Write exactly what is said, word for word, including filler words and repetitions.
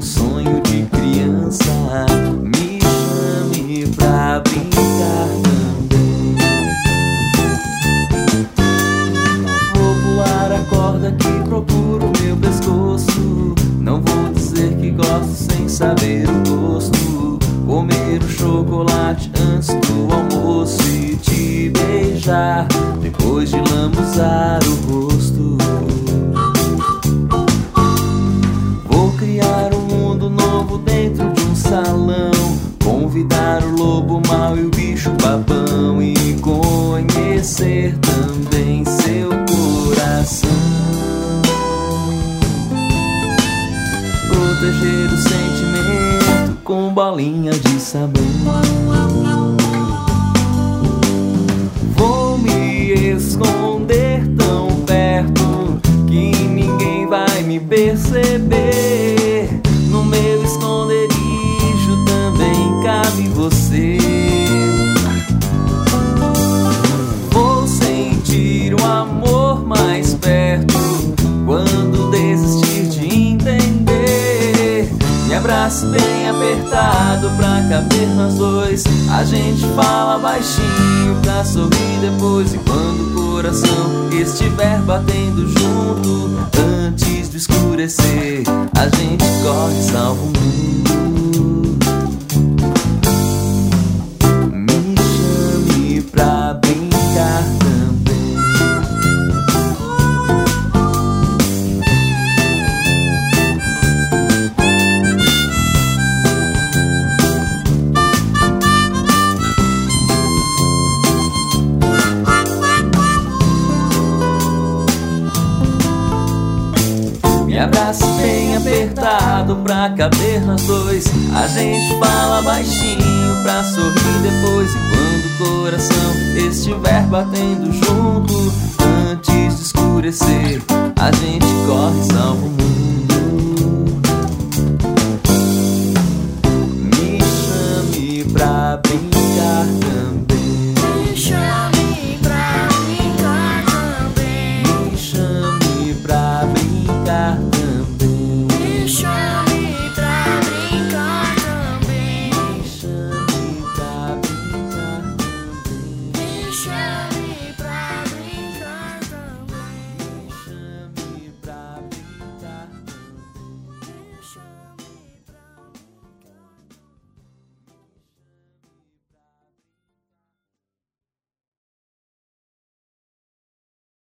um sonho de criança. Me chame pra brincar também. Vou pular a corda que procura o meu pescoço. Não vou dizer que gosto sem saber o gosto. Comer o chocolate antes do almoço e te beijar depois de lambuzar o rosto. Vou criar um mundo novo dentro de um salão, convidar o lobo mau e o bicho babão e conhecer também seu coração. Proteger o sentimento com bolinha de sabão. Vou me esconder tão perto que ninguém vai me perceber. No meu esconderijo também cabe você. Vou sentir o amor mais perto quando desistir de entender. Me abrace bem apertado pra caber nós dois. A gente fala baixinho pra sorrir depois. E quando o coração estiver batendo junto, antes de escurecer, a gente corre e salva o mundo. Me chame pra brincar também. Me abrace bem apertado pra caber nós dois. A gente fala baixinho pra sorrir depois. E quando o coração estiver batendo junto, antes de escurecer, a gente corre e salva o mundo. Me chame pra brincar também. Me chame pra brincar também. Me chame pra brincar também. Me chame pra brincar também. Me chame pra brincar também. Me chame.